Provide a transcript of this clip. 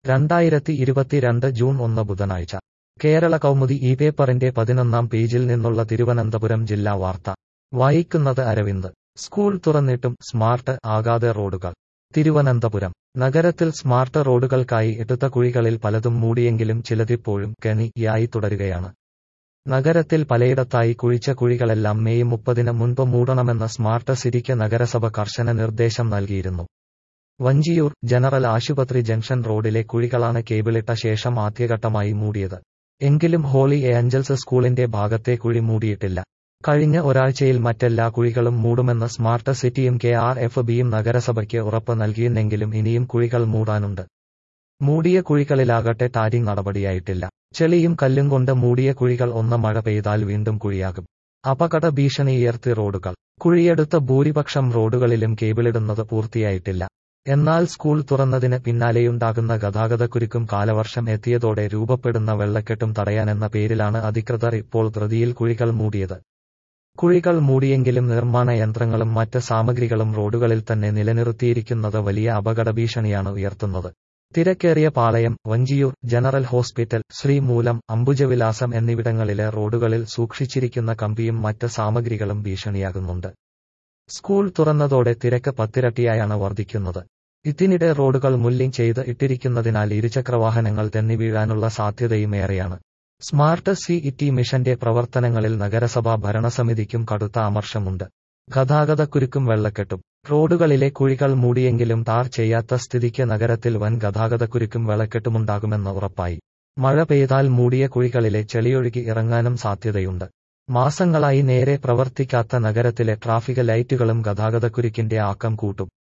2022 June 1 ബുധനാഴ്ച കേരള കൗമുദി ഈ പേപ്പറിന്റെ 11-ാം പേജിൽ നിന്നുള്ള തിരുവനന്തപുരം ജില്ലാ വാർത്ത വായിക്കുന്നത് അരവിന്ദ്. സ്കൂൾ തുറന്നിട്ടും സ്മാർട്ട് ആകാതെ റോഡുകൾ. തിരുവനന്തപുരം നഗരത്തിൽ സ്മാർട്ട് റോഡുകൾക്കായി എടുത്ത കുഴികളിൽ പലതും മൂടിയെങ്കിലും ചിലതിപ്പോഴും കെണിയായി തുടരുകയാണ്. നഗരത്തിൽ പലയിടത്തായി കുഴിച്ച കുഴികളെല്ലാം മെയ് 30-ന് മുൻപ് മൂടണമെന്ന സ്മാർട്ട് സിറ്റിക്ക് നഗരസഭ കർശന നിർദ്ദേശം നൽകിയിരുന്നു. വഞ്ചിയൂർ ജനറൽ ആശുപത്രി ജംഗ്ഷൻ റോഡിലെ കുഴികളാണ് കേബിളിട്ട ശേഷം ആദ്യഘട്ടമായി മൂടിയത്. എങ്കിലും ഹോളി ഏഞ്ചൽസ് സ്കൂളിന്റെ ഭാഗത്തെ കുഴി മൂടിയിട്ടില്ല. കഴിഞ്ഞ ഒരാഴ്ചയിൽ മറ്റെല്ലാ കുഴികളും മൂടുമെന്ന് സ്മാർട്ട് സിറ്റിയും KRFBയും നഗരസഭയ്ക്ക് ഉറപ്പ് നൽകിയെങ്കിലും ഇനിയും കുഴികൾ മൂടാനുണ്ട്. മൂടിയ കുഴികളിലാകട്ടെ ടാരിങ് നടപടിയായിട്ടില്ല. ചെളിയും കല്ലും കൊണ്ട് മൂടിയ കുഴികൾ ഒന്ന് മഴ പെയ്താൽ വീണ്ടും കുഴിയാകും. അപകട ഭീഷണിയുയർത്തി റോഡുകൾ. കുഴിയെടുത്ത ഭൂരിപക്ഷം റോഡുകളിലും കേബിളിടുന്നത് പൂർത്തിയായിട്ടില്ല. എന്നാൽ സ്കൂൾ തുറന്നതിന് പിന്നാലെയുണ്ടാകുന്ന ഗതാഗതക്കുരുക്കും കാലവർഷം എത്തിയതോടെ രൂപപ്പെടുന്ന വെള്ളക്കെട്ടും തടയാനെന്ന പേരിലാണ് അധികൃതർ ഇപ്പോൾ ധൃതിയിൽ കുഴികൾ മൂടിയത്. കുഴികൾ മൂടിയെങ്കിലും നിർമ്മാണ യന്ത്രങ്ങളും മറ്റ് സാമഗ്രികളും റോഡുകളിൽ തന്നെ നിലനിർത്തിയിരിക്കുന്നത് വലിയ അപകട ഭീഷണിയാണ് ഉയർത്തുന്നത്. തിരക്കേറിയ പാളയം, വഞ്ചിയൂർ ജനറൽ ഹോസ്പിറ്റൽ, ശ്രീമൂലം, അംബുജവിലാസം എന്നിവിടങ്ങളിലെ റോഡുകളിൽ സൂക്ഷിച്ചിരിക്കുന്ന കമ്പിയും മറ്റ് സാമഗ്രികളും ഭീഷണിയാകുന്നുണ്ട്. സ്കൂൾ തുറന്നതോടെ തിരക്ക് പത്തിരട്ടിയായാണ് വർദ്ധിക്കുന്നത്. ഇതിനിടെ റോഡുകൾ മുല്ലിങ് ചെയ്ത് ഇട്ടിരിക്കുന്നതിനാൽ ഇരുചക്രവാഹനങ്ങൾ തെന്നി വീഴാനുള്ള സാധ്യതയും ഏറെയാണ്. സ്മാർട്ട് സിറ്റി മിഷന്റെ പ്രവർത്തനങ്ങളിൽ നഗരസഭാ ഭരണസമിതിക്കും കടുത്ത അമർഷമുണ്ട്. ഗതാഗതക്കുരുക്കും വെള്ളക്കെട്ടും. റോഡുകളിലെ കുഴികൾ മൂടിയെങ്കിലും ടാർ ചെയ്യാത്ത സ്ഥിതിക്ക് നഗരത്തിൽ വൻ ഗതാഗതക്കുരുക്കും വെള്ളക്കെട്ടുമുണ്ടാകുമെന്ന് ഉറപ്പായി. മഴ പെയ്താൽ മൂടിയ കുഴികളിലെ ചെളിയൊഴുകി ഇറങ്ങാനും സാധ്യതയുണ്ട്. മാസങ്ങളായി നേരെ പ്രവർത്തിക്കാത്ത നഗരത്തിലെ ട്രാഫിക് ലൈറ്റുകളും ഗതാഗതക്കുരുക്കിന്റെ ആക്കം കൂട്ടും.